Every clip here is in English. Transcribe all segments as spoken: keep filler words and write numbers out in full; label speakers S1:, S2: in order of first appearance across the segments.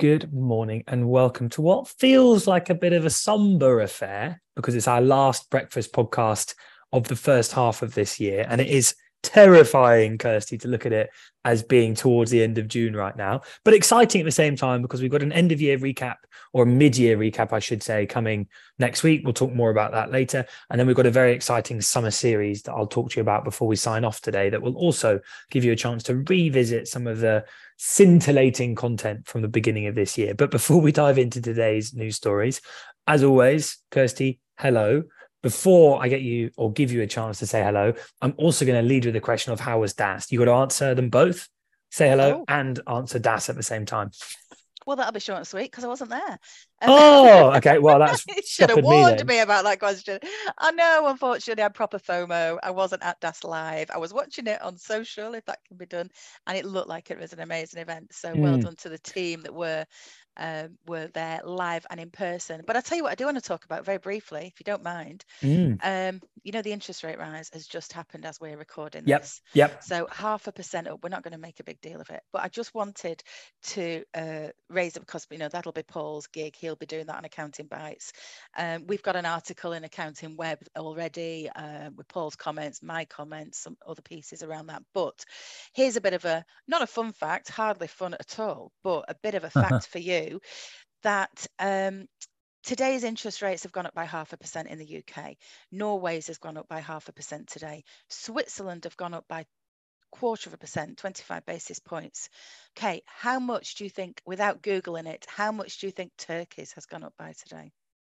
S1: Good morning and welcome to what feels like a bit of a somber affair because it's our last breakfast podcast of the first half of this year. And it is terrifying, Kirsty, to look at it as being towards the end of June right now, but exciting at the same time because we've got an end of year recap or mid-year recap, I should say, coming next week. We'll talk more about that later. And then we've got a very exciting summer series that I'll talk to you about before we sign off today that will also give you a chance to revisit some of the scintillating content from the beginning of this year. But before we dive into today's news stories, as always, Kirsty, hello. Before I get you or give you a chance to say hello, I'm also going to lead with the question of how was D A S? You got to answer them both, say hello
S2: Oh.
S1: and answer D A S at the same time.
S2: Well, that'll be short and sweet because I wasn't there.
S1: Oh, okay. Well, that's
S2: You should have
S1: scuppered me
S2: warned
S1: then.
S2: me about that question. I know, unfortunately, I had proper FOMO. I wasn't at D A S Live. I was watching it on social, if that can be done, and it looked like it was an amazing event. So well
S1: Mm.
S2: done to the team that were um, were there live and in person. But I'll tell you what I do want to talk about very briefly, if you don't mind.
S1: Mm.
S2: Um, you know, the interest rate rise has just happened as we're recording
S1: Yep.
S2: this.
S1: Yep.
S2: So half a percent up. We're not going to make a big deal of it. But I just wanted to uh, raise it because, you know, that'll be Paul's gig. He'll be doing that on Accounting Bites. Um, we've got an article in Accounting Web already uh, with Paul's comments, my comments, some other pieces around that. But here's a bit of a, not a fun fact, hardly fun at all, but a bit of a fact for you that um, today's interest rates have gone up by half a percent in the U K. Norway's has gone up by half a percent today. Switzerland have gone up by quarter of a percent, twenty-five basis points. Okay, how much do you think, without Googling it, how much do you think Turkey's has gone up by today?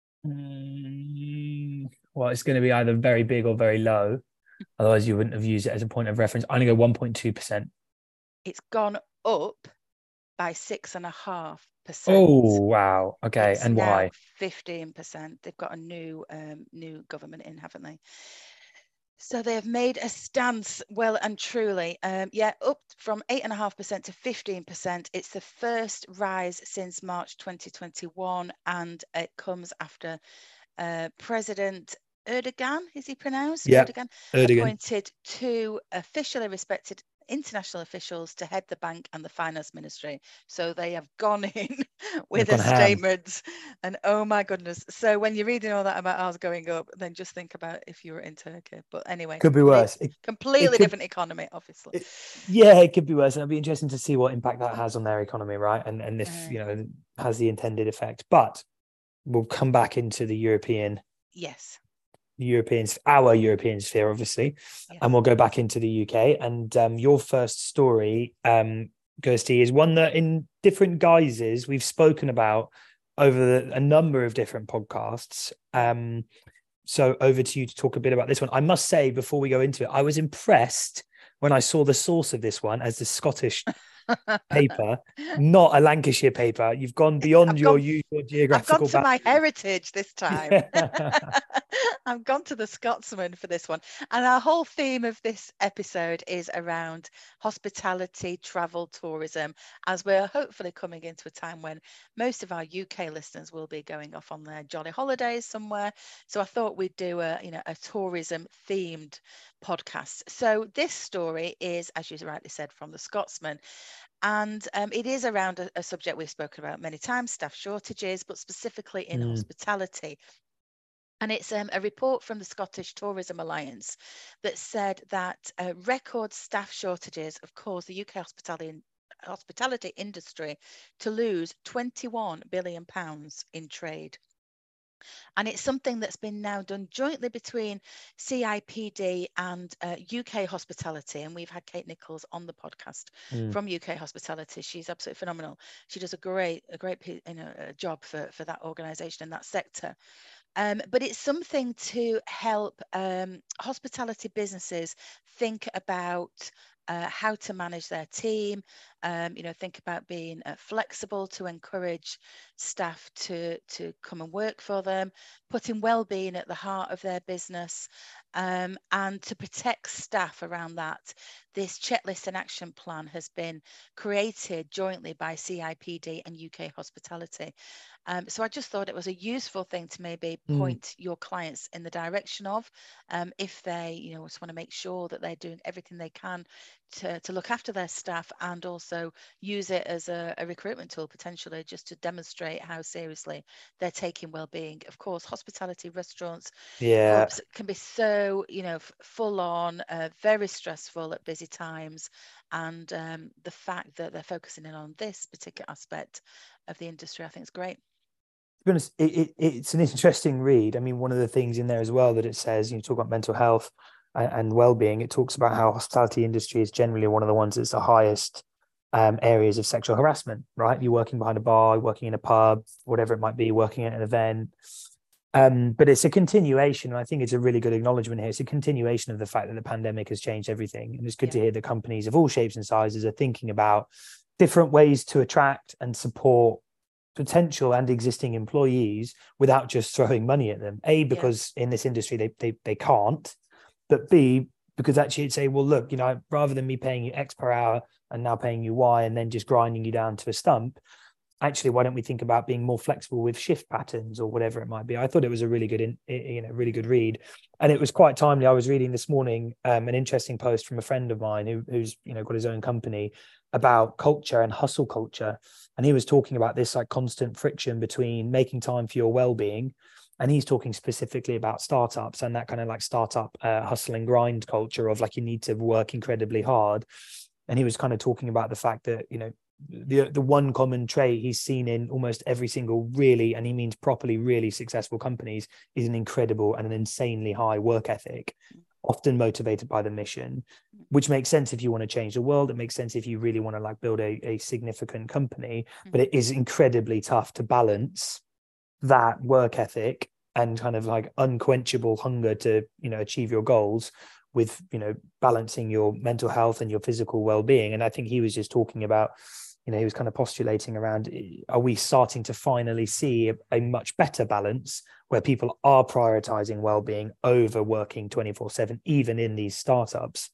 S1: Mm. Well, it's going to be either very big or very low. Otherwise, you wouldn't have used it as a point of reference. I'm going to go one point two percent.
S2: It's gone up by six and a half percent.
S1: Oh, wow. Okay.
S2: It's
S1: And
S2: now
S1: why?
S2: fifteen percent. They've got a new um, new government in, haven't they? So they have made a stance, well and truly. Um, yeah, up from eight and a half percent to fifteen percent. It's the first rise since March twenty twenty-one, and it comes after uh, President Erdogan, is he pronounced?
S1: Yeah.
S2: Erdogan
S1: Erdogan.
S2: appointed two officially respected international officials to head the bank and the finance ministry. So they have gone in
S1: They've
S2: with a
S1: gone ham.
S2: statement, and oh my goodness. So when you're reading all that about ours going up, then just think about if you were in Turkey. But anyway,
S1: Could be
S2: complete,
S1: worse. It, it
S2: completely
S1: could,
S2: different economy, obviously.
S1: it, yeah, it could be worse. And it'll be interesting to see what impact that has on their economy, right? And and if,
S2: Uh,
S1: you know, has the intended effect. But we'll come back into the European,
S2: yes,
S1: Europeans, our European sphere, obviously, and
S2: yes.
S1: we'll go back into the U K. And um, your first story, um, Kirsty, is one that in different guises we've spoken about over the, a number of different podcasts. Um, So over to you to talk a bit about this one. I must say, before we go into it, I was impressed when I saw the source of this one as the Scottish paper, not a Lancashire paper. You've gone beyond
S2: I've
S1: your
S2: gone
S1: usual
S2: I've gone
S1: geographical
S2: to
S1: back.
S2: my heritage this time.
S1: Yeah.
S2: I've gone to the Scotsman for this one. And our whole theme of this episode is around hospitality, travel, tourism, as we're hopefully coming into a time when most of our U K listeners will be going off on their jolly holidays somewhere. So I thought we'd do a, you know, a tourism themed podcast. So this story is, as you rightly said, from the Scotsman. And um, it is around a, a subject we've spoken about many times, staff shortages, but specifically in
S1: Mm.
S2: hospitality. And it's um, a report from the Scottish Tourism Alliance that said that uh, record staff shortages have caused the U K hospitality, hospitality industry to lose twenty-one billion pounds in trade. And it's something that's been now done jointly between C I P D and uh, U K Hospitality. And we've had Kate Nichols on the podcast
S1: Mm.
S2: from U K Hospitality. She's absolutely phenomenal. She does a great, a great you know, a job for, for that organisation and that sector. Um, but it's something to help um, hospitality businesses think about uh, how to manage their team, um, you know, think about being uh, flexible to encourage staff to, to come and work for them, putting well-being at the heart of their business, um, and to protect staff around that. This checklist and action plan has been created jointly by C I P D and U K Hospitality. Um, so I just thought it was a useful thing to maybe
S1: Mm.
S2: point your clients in the direction of, um, if they, you know, just want to make sure that they're doing everything they can to, to look after their staff, and also use it as a, a recruitment tool potentially, just to demonstrate how seriously they're taking well-being. Of course, hospitality, restaurants,
S1: Yeah.
S2: pubs can be so, you know, f- full on, uh, very stressful at busy times. And um, the fact that they're focusing in on this particular aspect of the industry, I think is great.
S1: To be honest, it, it, it's an interesting read. I mean, one of the things in there as well that it says, you talk about mental health and, and well-being, it talks about how hospitality industry is generally one of the ones that's the highest um, areas of sexual harassment, right? You're working behind a bar, working in a pub, whatever it might be, working at an event. Um, but it's a continuation, and I think it's a really good acknowledgement here. It's a continuation of the fact that the pandemic has changed everything. And it's good
S2: Yeah.
S1: to hear that companies of all shapes and sizes are thinking about different ways to attract and support potential and existing employees without just throwing money at them. A, because yeah. in this industry they, they they can't, but B, because actually it's say, well, look, you know, rather than me paying you X per hour and now paying you Y and then just grinding you down to a stump, actually, why don't we think about being more flexible with shift patterns or whatever it might be? I thought it was a really good, in, you know, really good read, and it was quite timely. I was reading this morning um, an interesting post from a friend of mine who, who's, you know, got his own company about culture and hustle culture, and he was talking about this like constant friction between making time for your well-being, and he's talking specifically about startups and that kind of like startup uh, hustle and grind culture of like you need to work incredibly hard, and he was kind of talking about the fact that, you know, the the one common trait he's seen in almost every single really, and he means properly really successful companies, is an incredible and an insanely high work ethic, often motivated by the mission, which makes sense if you want to change the world. It makes sense if you really want to like build a, a significant company, but it is incredibly tough to balance that work ethic and kind of like unquenchable hunger to, you know, achieve your goals with, you know, balancing your mental health and your physical well-being. And I think he was just talking about, you know, he was kind of postulating around, are we starting to finally see a, a much better balance where people are prioritizing well-being over working twenty-four seven, even in these startups?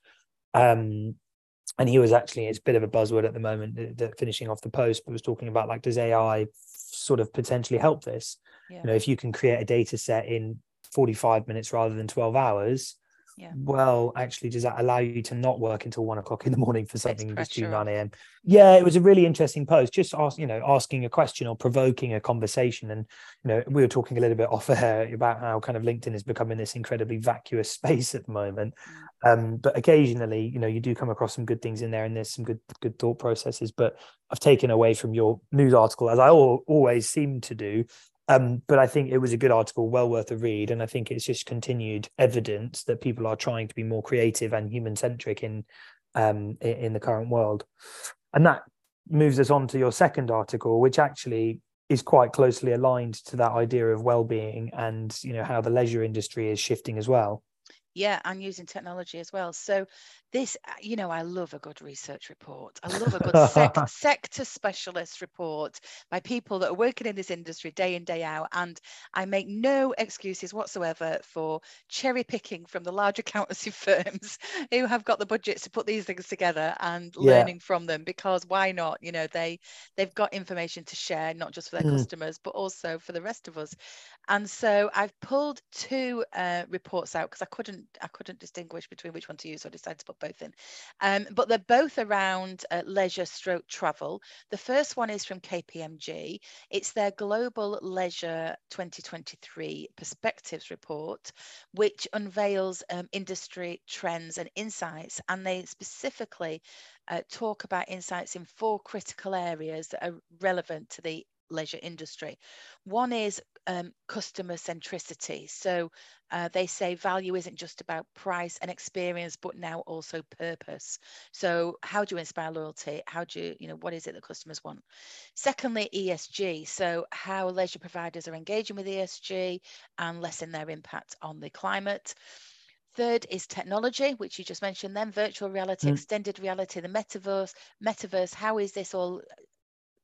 S1: Um, and he was actually, it's a bit of a buzzword at the moment, the, the finishing off the post, but was talking about like, does A I sort of potentially help this? Yeah. You know, if you can create a data set in forty-five minutes rather than twelve hours, yeah. well, actually, does that allow you to not work until one o'clock in the morning for something and just do nine a.m.? Yeah, it was a really interesting post, just ask, you know, asking a question or provoking a conversation. And, you know, we were talking a little bit off air about how kind of LinkedIn is becoming this incredibly vacuous space at the moment. Mm. Um, but occasionally, you know, you do come across some good things in there, and there's some good, good thought processes. But I've taken away from your news article, as I al- always seem to do. Um, but I think it was a good article, well worth a read. And I think it's just continued evidence that people are trying to be more creative and human-centric in um, in the current world. And that moves us on to your second article, which actually is quite closely aligned to that idea of well-being and, you know, how the leisure industry is shifting as well.
S2: Yeah, and using technology as well. So this, you know, I love a good research report. I love a good sec- sector specialist report by people that are working in this industry day in, day out. And I make no excuses whatsoever for cherry picking from the large accountancy firms who have got the budgets to put these things together and yeah. learning from them, because why not? You know, they, they've got information to share, not just for their mm. customers, but also for the rest of us. And so I've pulled two uh, reports out because I couldn't I couldn't distinguish between which one to use, so I decided to put both in. Um, but they're both around uh, leisure stroke travel. The first one is from K P M G. It's their Global Leisure twenty twenty-three Perspectives Report, which unveils um, industry trends and insights. And they specifically uh, talk about insights in four critical areas that are relevant to the leisure industry. One is um, customer centricity. So uh, they say value isn't just about price and experience, but now also purpose. So how do you inspire loyalty? How do you, you know, what is it that customers want? Secondly, E S G. So how leisure providers are engaging with E S G and lessen their impact on the climate. Third is technology, which you just mentioned then, virtual reality, mm. extended reality, the metaverse, metaverse. How is this all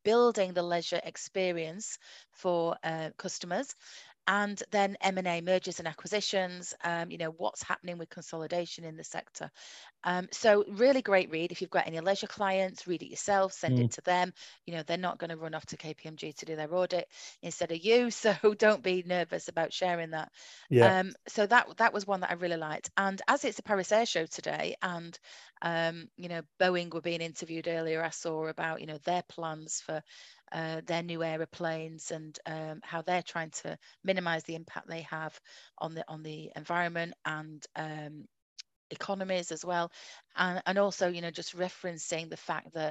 S2: building the leisure experience for uh, customers. And then M and A, mergers and acquisitions, um, you know, what's happening with consolidation in the sector. Um, so really great read. If you've got any leisure clients, read it yourself, send
S1: Mm.
S2: it to them. You know, they're not going to run off to K P M G to do their audit instead of you. So don't be nervous about sharing that.
S1: Yeah.
S2: Um, so that that was one that I really liked. And as it's a Paris Air Show today, and um, you know, Boeing were being interviewed earlier, I saw about, you know, their plans for uh, their new aeroplanes and um, how they're trying to minimize the impact they have on the on the environment and um, economies as well, and, and also, you know, just referencing the fact that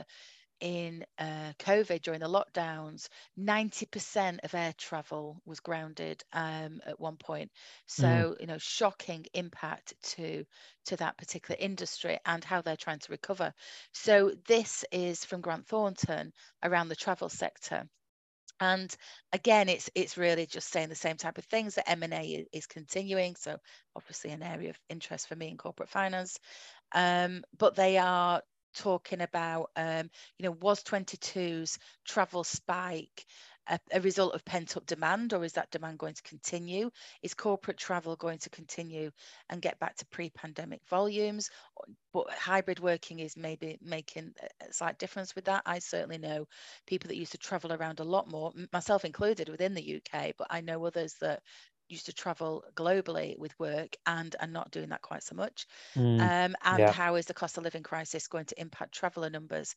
S2: in uh, COVID, during the lockdowns, ninety percent of air travel was grounded um, at one point.
S1: Mm.
S2: So, you know, shocking impact to to that particular industry and how they're trying to recover. So this is from Grant Thornton around the travel sector. And again, it's it's really just saying the same type of things, that M and A is continuing. So obviously an area of interest for me in corporate finance. Um, but they are talking about, um, you know, was twenty-two's travel spike a, a result of pent up demand, or is that demand going to continue? Is corporate travel going to continue and get back to pre-pandemic volumes? But hybrid working is maybe making a slight difference with that. I certainly know people that used to travel around a lot more, myself included, within the U K, but I know others that used to travel globally with work and are not doing that quite so much.
S1: Mm.
S2: Um, and
S1: Yeah.
S2: how is the cost of living crisis going to impact traveller numbers?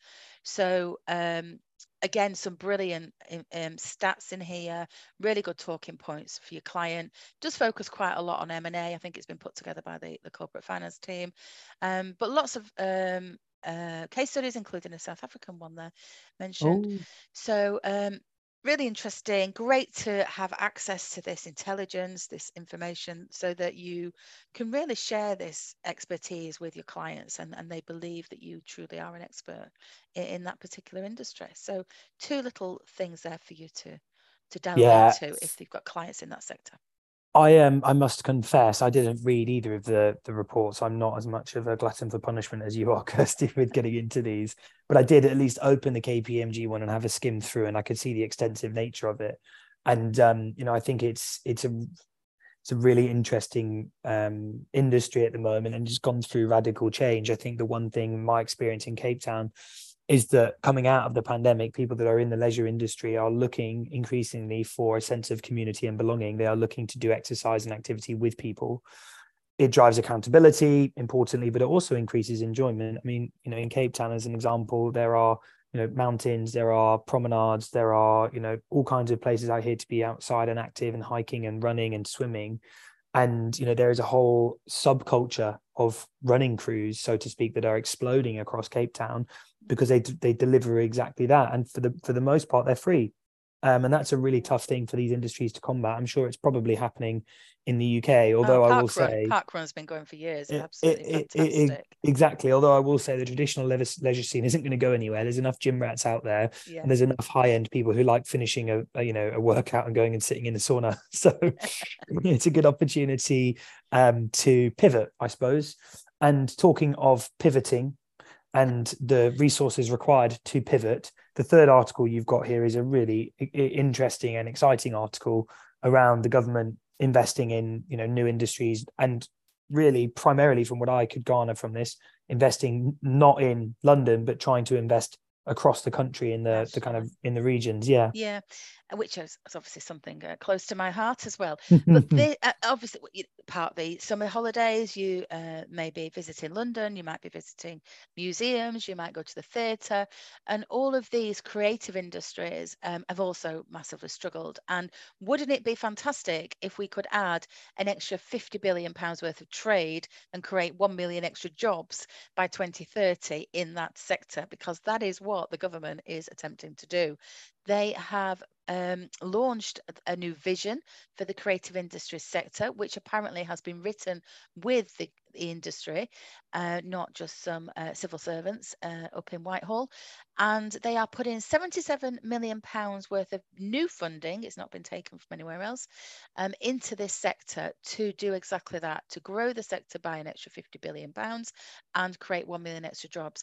S2: So um, again, some brilliant um, stats in here, really good talking points for your client. Does focus quite a lot on M and A. I think it's been put together by the, the corporate finance team, um, but lots of um, uh, case studies, including a South African one there mentioned.
S1: Oh,
S2: So um, really interesting, great to have access to this intelligence, this information, so that you can really share this expertise with your clients, and, and they believe that you truly are an expert in, in that particular industry. So two little things there for you to to delve
S1: yeah.
S2: into if they've got clients in that sector.
S1: I um I must confess I didn't read either of the the reports. I'm not as much of a glutton for punishment as you are, Kirsty, with getting into these. But I did at least open the K P M G one and have a skim through, and I could see the extensive nature of it. And um, you know, I think it's it's a it's a really interesting um industry at the moment, and just gone through radical change. I think the one thing, my experience in Cape Town, is that coming out of the pandemic, people that are in the leisure industry are looking increasingly for a sense of community and belonging. They are looking to do exercise and activity with people. It drives accountability, importantly, but it also increases enjoyment. I mean, you know, in Cape Town, as an example, there are, you know, mountains, there are promenades, there are, you know, all kinds of places out here to be outside and active and hiking and running and swimming. And, you know, there is a whole subculture of running crews, so to speak, that are exploding across Cape Town because they they deliver exactly that. And for the for the most part, they're free. Um, and that's a really tough thing for these industries to combat. I'm sure it's probably happening in the U K,
S2: Oh,
S1: although I will
S2: park run,
S1: say
S2: park run's been going for years.
S1: it, it,
S2: Absolutely
S1: it, it,
S2: fantastic.
S1: exactly. Although I will say the traditional leisure, leisure scene isn't going to go anywhere. There's enough gym rats out there,
S2: Yeah.
S1: and there's enough high end people who like finishing a, a you know a workout and going and sitting in the sauna. So it's a good opportunity um, to pivot, I suppose. And talking of pivoting and the resources required to pivot, the third article you've got here is a really interesting and exciting article around the government investing in, you know, new industries, and really primarily, from what I could garner from this, investing not in London but trying to invest across the country in the the kind of in the regions. Yeah.
S2: Yeah, which is, is obviously something uh, close to my heart as well. But the, uh, obviously, part B, summer holidays, you uh, may be visiting London, you might be visiting museums, you might go to the theatre, and all of these creative industries um, have also massively struggled. And wouldn't it be fantastic if we could add an extra fifty billion pounds worth of trade and create one million extra jobs by twenty thirty in that sector? Because that is what the government is attempting to do. They have um, launched a new vision for the creative industry sector, which apparently has been written with the, the industry, uh, not just some uh, civil servants uh, up in Whitehall. And they are putting seventy-seven million pounds worth of new funding, it's not been taken from anywhere else, um, into this sector to do exactly that, to grow the sector by an extra fifty billion pounds and create one million extra jobs.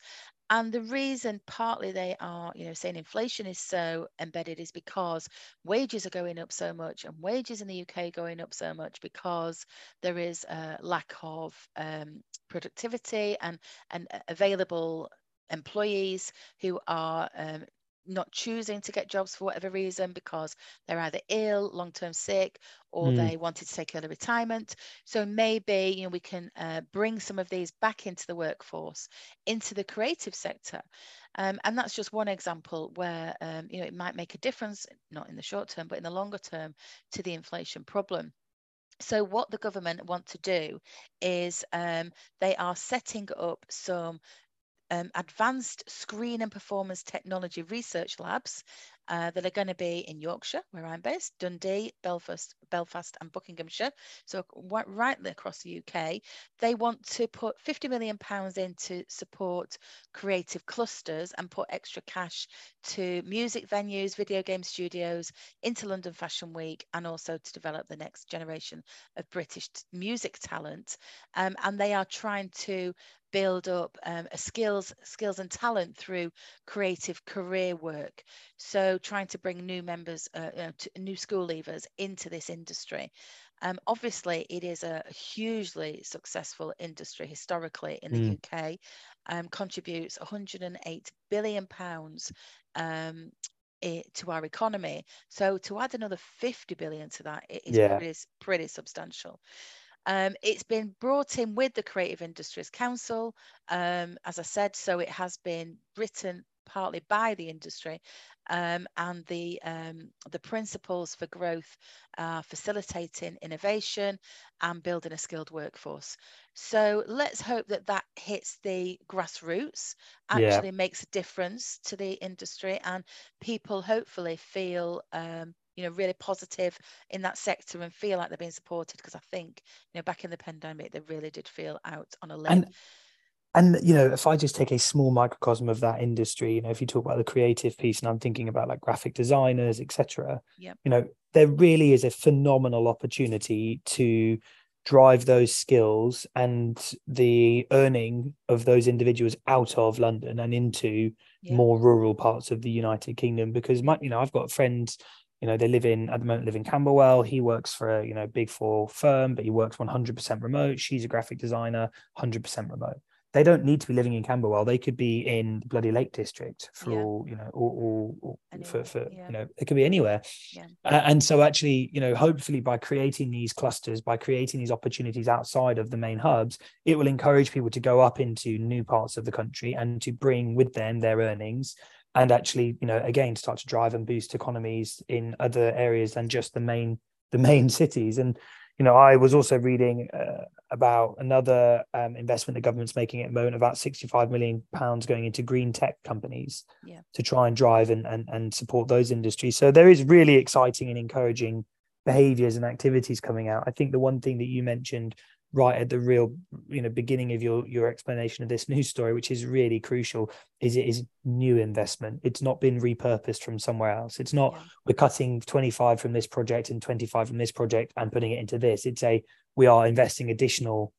S2: And the reason partly they are, you know, saying inflation is so embedded is because wages are going up so much, and wages in the U K going up so much because there is a lack of um, productivity and, and available employees who are um, not choosing to get jobs for whatever reason, because they're either ill, long-term sick, or
S1: Mm.
S2: they wanted to take early retirement. So maybe, you know, we can uh, bring some of these back into the workforce, into the creative sector. Um, and that's just one example where, um, you know, it might make a difference, not in the short term, but in the longer term, to the inflation problem. So what the government want to do is um, they are setting up some um, advanced screen and performance technology research labs uh, that are going to be in Yorkshire, where I'm based, Dundee, Belfast, Belfast, and Buckinghamshire. So right across the U K, they want to put fifty million pounds in to support creative clusters and put extra cash to music venues, video game studios, into London Fashion Week, and also to develop the next generation of British music talent. Um, and they are trying to build up um, a skills skills and talent through creative career work. So trying to bring new members, uh, you know, to, new school leavers into this industry. Um, obviously, it is a hugely successful industry historically in the
S1: Mm.
S2: U K. Um, contributes one hundred and eight billion pounds um, it, to our economy. So to add another fifty billion to that, it is
S1: Yeah.
S2: pretty, pretty substantial. Um, it's been brought in with the Creative Industries Council, um, as I said, so it has been written partly by the industry, um, and the um, the principles for growth are facilitating innovation and building a skilled workforce. So let's hope that that hits the grassroots,
S1: Yeah.
S2: actually makes a difference to the industry, and people hopefully feel um, you know, really positive in that sector and feel like they're being supported, because I think, you know, back in the pandemic, they really did feel out on a limb.
S1: And and you know, if I just take a small microcosm of that industry, you know, if you talk about the creative piece, and I'm thinking about like graphic designers, et cetera,
S2: Yeah.
S1: you know, there really is a phenomenal opportunity to drive those skills and the earning of those individuals out of London and into
S2: Yeah.
S1: more rural parts of the United Kingdom. Because my, you know, I've got friends, you know, they live in, at the moment, live in Camberwell. He works for a, you know, big four firm, but he works one hundred percent remote. She's a graphic designer, one hundred percent remote. They don't need to be living in Camberwell. They could be in the bloody Lake District for
S2: Yeah.
S1: all, you know, or, or, or for, for
S2: yeah.
S1: you know, it could be anywhere.
S2: Yeah.
S1: Uh, and so actually, you know, hopefully by creating these clusters, by creating these opportunities outside of the main hubs, it will encourage people to go up into new parts of the country and to bring with them their earnings, and actually, you know, again, start to drive and boost economies in other areas than just the main the main cities. And you know, I was also reading uh, about another um, investment the government's making at the moment, about sixty-five million pounds going into green tech companies,
S2: yeah.
S1: to try and drive and, and, and support those industries. So there is really exciting and encouraging behaviors and activities coming out. I think the one thing that you mentioned right at the real, you know, beginning of your, your explanation of this news story, which is really crucial, is it is new investment. It's not been repurposed from somewhere else. It's not, yeah. we're cutting twenty-five from this project and twenty-five from this project and putting it into this. It's a, we are investing additional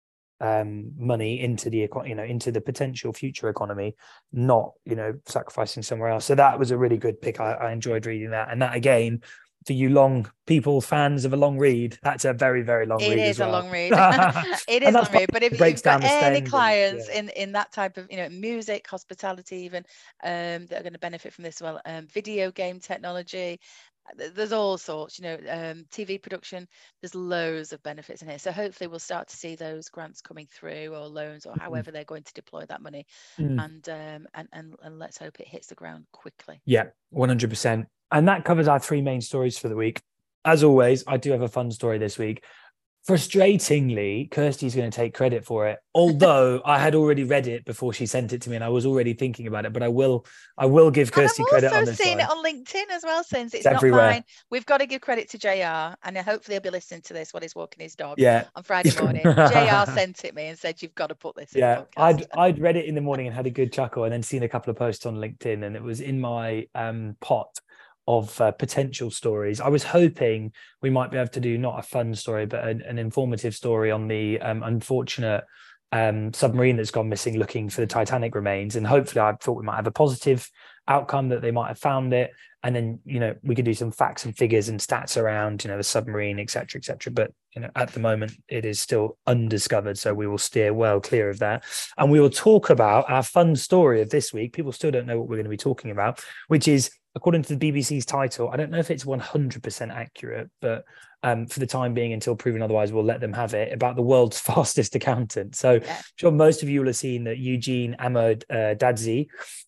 S1: um, money into the, you know, into the potential future economy, not, you know, sacrificing somewhere else. So that was a really good pick. I, I enjoyed reading that. And that, again, for you long people, fans of a long read, that's a very, very long
S2: it
S1: read.
S2: It is
S1: as well.
S2: a long read. It is a long read. But if you've got any clients and, yeah. in, in that type of, you know, music, hospitality, even um, that are going to benefit from this as well, um, video game technology, there's all sorts, you know, um, T V production, there's loads of benefits in here. So hopefully we'll start to see those grants coming through, or loans, or however mm. they're going to deploy that money. Mm. And, um, and, and, and let's hope it hits the ground quickly.
S1: Yeah, one hundred percent. And that covers our three main stories for the week. As always, I do have a fun story this week. Frustratingly, Kirsty's going to take credit for it, although I had already read it before she sent it to me, and I was already thinking about it. But I will, I will give Kirsty credit on this one.
S2: I've also seen it on LinkedIn as well. Since it's,
S1: it's
S2: not
S1: everywhere.
S2: Mine, we've got to give credit to J R, and hopefully he'll be listening to this while he's walking his dog.
S1: Yeah.
S2: On Friday morning, J R sent it me and said, "You've got to put this in
S1: yeah,
S2: the podcast."
S1: I'd I'd read it in the morning and had a good chuckle, and then seen a couple of posts on LinkedIn, and it was in my um, pot of uh, potential stories. I was hoping we might be able to do not a fun story, but an, an informative story on the um, unfortunate um, submarine that's gone missing looking for the Titanic remains. And hopefully I thought we might have a positive outcome, that they might have found it. And then, you know, we could do some facts and figures and stats around, you know, the submarine, et cetera, et cetera. But, you know, at the moment, it is still undiscovered. So we will steer well clear of that. And we will talk about our fun story of this week. People still don't know what we're going to be talking about, which is, according to the B B C's title, I don't know if it's one hundred percent accurate, but um, for the time being, until proven otherwise, we'll let them have it, about the world's fastest accountant. So yeah. I'm sure most of you will have seen that Eugene Ahmad uh, Dadzi,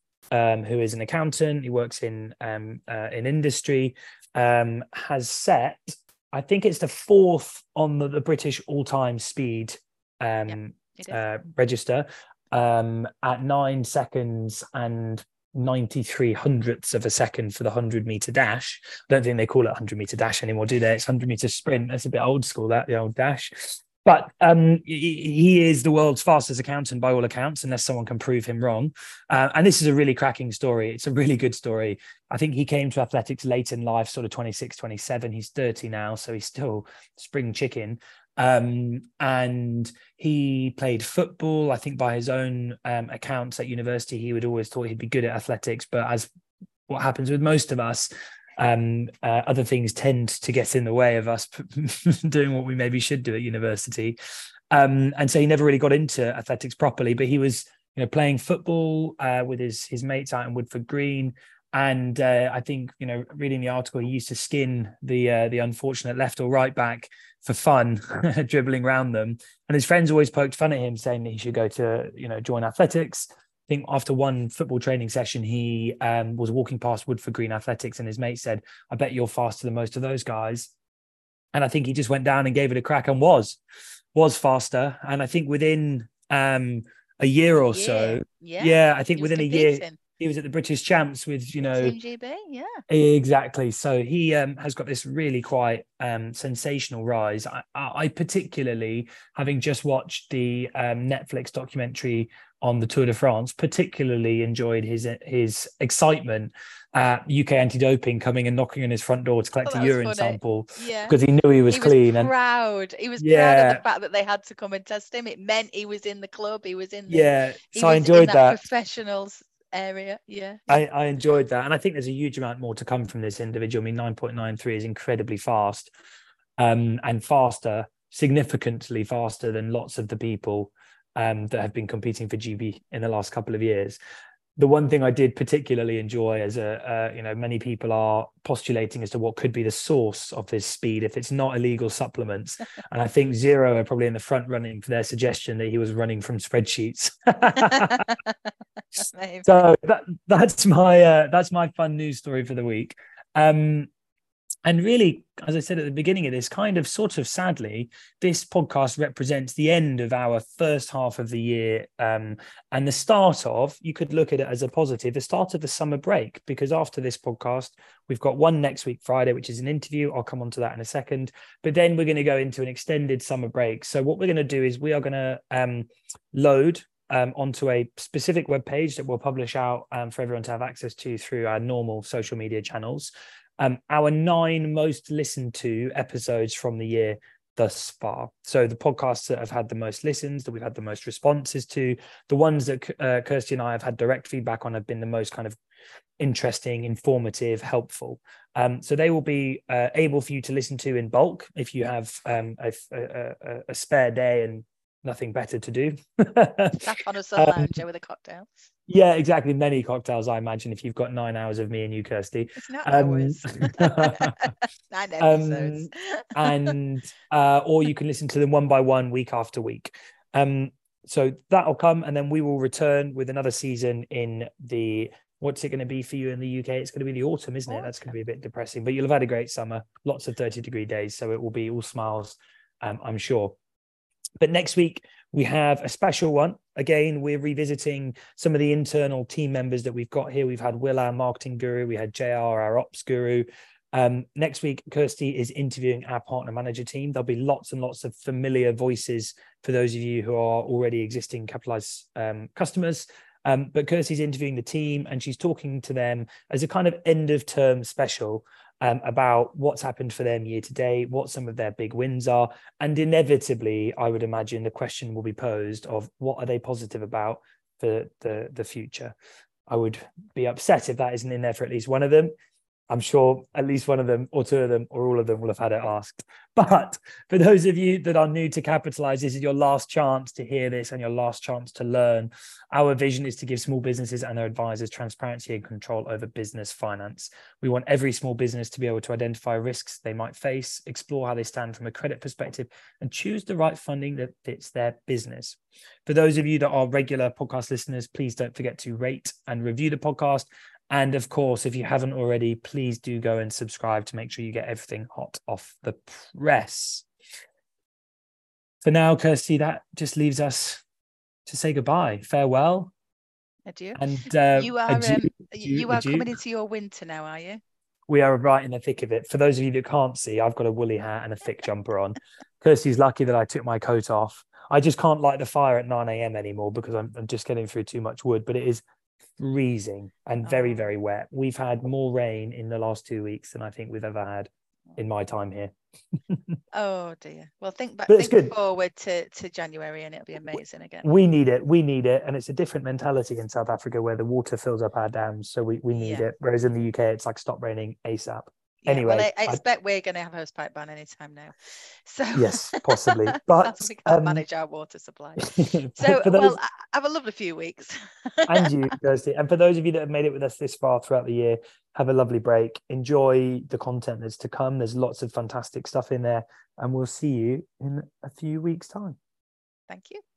S1: um, who is an accountant, he works in um, uh, in industry, um, has set, I think it's the fourth on the, the British all-time speed um, yeah, uh, register um, at nine seconds and ninety-three hundredths of a second for the one hundred meter dash. I don't think they call it one hundred meter dash anymore, do they? It's one hundred meter sprint. That's a bit old school, that, the old dash. But um, he is the world's fastest accountant by all accounts, unless someone can prove him wrong. Uh, and this is a really cracking story. It's a really good story. I think he came to athletics late in life, sort of twenty-six, twenty-seven. He's thirty now, so he's still spring chicken. Um, and he played football. I think by his own um, accounts at university, he would always thought he'd be good at athletics. But as what happens with most of us, um, uh, other things tend to get in the way of us doing what we maybe should do at university. Um, and so he never really got into athletics properly, but he was, you know, playing football uh, with his, his mates out in Woodford Green. And uh, I think, you know, reading the article, he used to skin the uh, the unfortunate left or right back for fun, dribbling around them. And his friends always poked fun at him, saying that he should go to, you know, join athletics. I think after one football training session, he um, was walking past Woodford Green Athletics, and his mate said, "I bet you're faster than most of those guys." And I think he just went down and gave it a crack and was, was faster. And I think within um, a year or yeah. so, yeah, yeah I think within a year, he was at the British Champs with, you know,
S2: Team G B, yeah,
S1: exactly. So he um, has got this really quite um, sensational rise. I, I particularly, having just watched the um, Netflix documentary on the Tour de France, particularly enjoyed his his excitement at U K anti-doping coming and knocking on his front door to collect oh, a urine funny. sample
S2: yeah.
S1: because he knew he was
S2: he
S1: clean.
S2: Was proud. And he was
S1: yeah.
S2: proud of the fact that they had to come and test him. It meant he was in the club. He was in the,
S1: yeah.
S2: He
S1: so
S2: was
S1: I enjoyed
S2: in that,
S1: that
S2: professionals area. Yeah,
S1: I, I enjoyed that, and I think there's a huge amount more to come from this individual. I mean, nine point nine three is incredibly fast, um, and faster, significantly faster than lots of the people um, that have been competing for G B in the last couple of years. The one thing I did particularly enjoy, as a uh, you know, many people are postulating as to what could be the source of this speed if it's not illegal supplements, and I think Zero are probably in the front running for their suggestion that he was running from spreadsheets. So that that's my uh, that's my fun news story for the week. Um, And really, as I said at the beginning of this, kind of sort of sadly, this podcast represents the end of our first half of the year um, and the start of, you could look at it as a positive, the start of the summer break, because after this podcast, we've got one next week, Friday, which is an interview. I'll come on to that in a second. But then we're going to go into an extended summer break. So what we're going to do is we are going to um, load Um, onto a specific web page that we'll publish out um, for everyone to have access to through our normal social media channels. Um, our nine most listened to episodes from the year thus far. So the podcasts that have had the most listens, that we've had the most responses to, the ones that uh, Kirsty and I have had direct feedback on have been the most kind of interesting, informative, helpful. Um, so they will be uh, able for you to listen to in bulk if you have um, a, a, a spare day and nothing better to do.
S2: Sat on a sun lounger um, with a cocktail.
S1: Yeah, exactly. Many cocktails, I imagine, if you've got nine hours of me and you, Kirsty.
S2: It's not
S1: um,
S2: hours. Nine episodes.
S1: Um, and uh, or you can listen to them one by one, week after week. Um, so that'll come, and then we will return with another season in the. What's it going to be for you in the U K? It's going to be the autumn, isn't it?
S2: Autumn.
S1: That's going to be a bit depressing, but you'll have had a great summer, lots of thirty degree days, so it will be all smiles, um, I'm sure. But next week, we have a special one. Again, we're revisiting some of the internal team members that we've got here. We've had Will, our marketing guru. We had J R, our ops guru. Um, next week, Kirsty is interviewing our partner manager team. There'll be lots and lots of familiar voices for those of you who are already existing Capitalize um, customers. Um, but Kirsty's interviewing the team, and she's talking to them as a kind of end of term special um, about what's happened for them year to date, what some of their big wins are. And inevitably, I would imagine the question will be posed of what are they positive about for the, the future? I would be upset if that isn't in there for at least one of them. I'm sure at least one of them or two of them or all of them will have had it asked. But for those of you that are new to Capitalize, this is your last chance to hear this and your last chance to learn. Our vision is to give small businesses and their advisors transparency and control over business finance. We want every small business to be able to identify risks they might face, explore how they stand from a credit perspective, and choose the right funding that fits their business. For those of you that are regular podcast listeners, please don't forget to rate and review the podcast. And of course, if you haven't already, please do go and subscribe to make sure you get everything hot off the press. For now, Kirsty, that just leaves us to say goodbye. Farewell.
S2: Adieu.
S1: And uh,
S2: you are,
S1: adieu,
S2: um,
S1: adieu,
S2: you are
S1: adieu.
S2: coming into your winter now, are you?
S1: We are right in the thick of it. For those of you that can't see, I've got a woolly hat and a thick jumper on. Kirsty's lucky that I took my coat off. I just can't light the fire at nine a.m. anymore because I'm, I'm just getting through too much wood, but it is freezing and very,
S2: Oh.
S1: very wet. We've had more rain in the last two weeks than I think we've ever had in my time here.
S2: Oh dear. Well, think back,
S1: But it's
S2: think
S1: good.
S2: forward to, to January and it'll be amazing again.
S1: We need it. We need it. And it's a different mentality in South Africa where the water fills up our dams. So we, we need
S2: Yeah.
S1: it. Whereas in the U K, it's like stop raining ASAP.
S2: Yeah,
S1: Anyway,
S2: well, I, I
S1: I-
S2: expect we're going to have a hosepipe ban anytime now. So
S1: Yes, possibly. But
S2: as we can't
S1: um,
S2: manage our water supply. So,
S1: for those,
S2: well, I- have a lovely few weeks.
S1: and you, Kirsty. And for those of you that have made it with us this far throughout the year, have a lovely break. Enjoy the content that's to come. There's lots of fantastic stuff in there. And we'll see you in a few weeks' time.
S2: Thank you.